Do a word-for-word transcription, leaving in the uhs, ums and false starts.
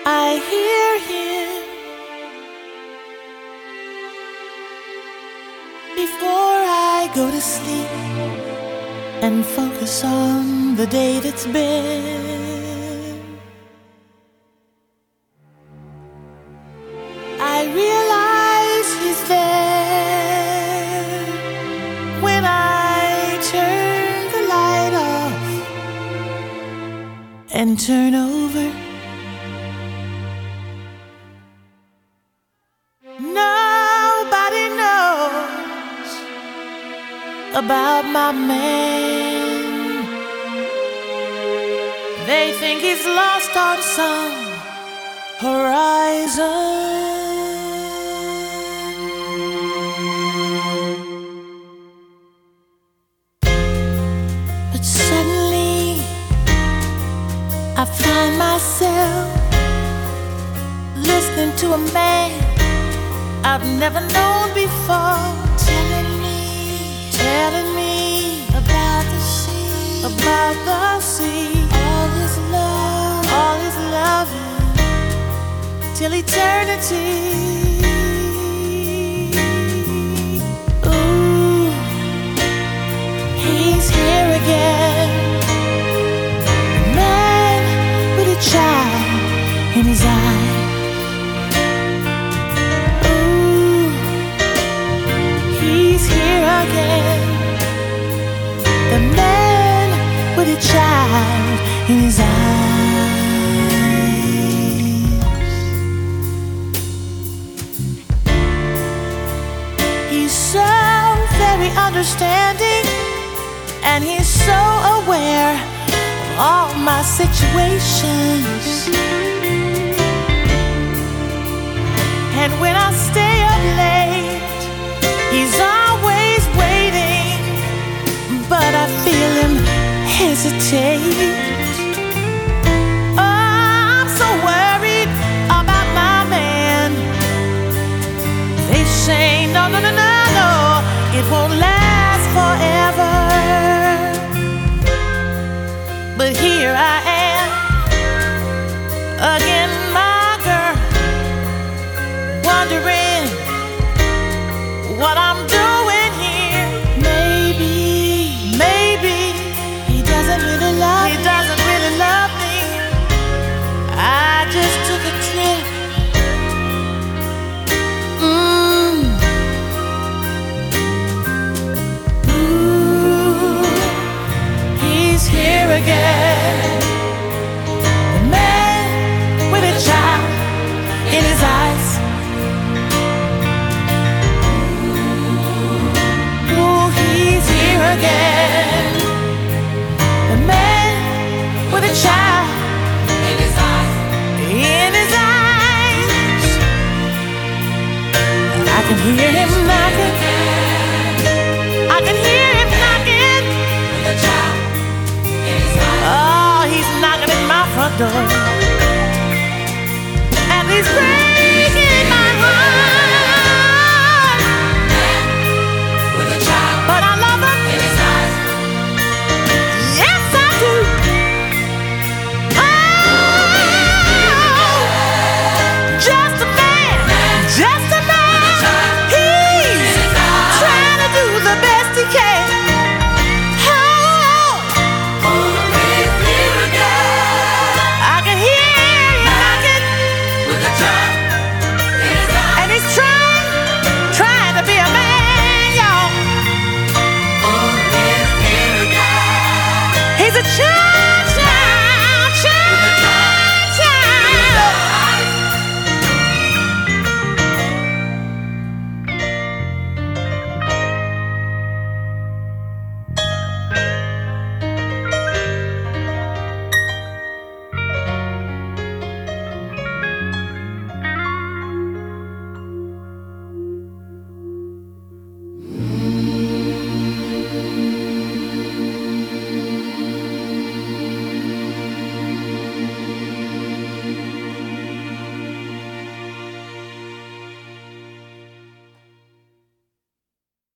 I hear him before I go to sleep and focus on the day that's been. I realize he's there when I turn the light off and turn over. Nobody knows about my man. They think he's lost on some horizon. But suddenly I find myself listening to a man I've never known before, telling me, telling me about the sea, about the sea, all his love, all his loving, till eternity. Ooh, he's here again, a man with a child in his eyes. The man with a child in his eyes. He's so very understanding, and he's so aware of all my situations. And when I stay up late, he's always waiting, but I feel him hesitate. Oh, I'm so worried about my man. They say, no, no, no, no, no, it won't last forever. But here I am, again, my girl, wondering what I'm doing here. Maybe, maybe he doesn't really love me. He doesn't really love me. I just took a trip. Mm. Ooh, he's here again. The man with a child in his eyes. Again, the man with a child in his eyes, in his eyes. I can hear him knocking. I can hear him knocking. With a child in his eyes. Oh, he's knocking at my front door, and he's breaking my heart. Man with a child, but I love him. He's a child.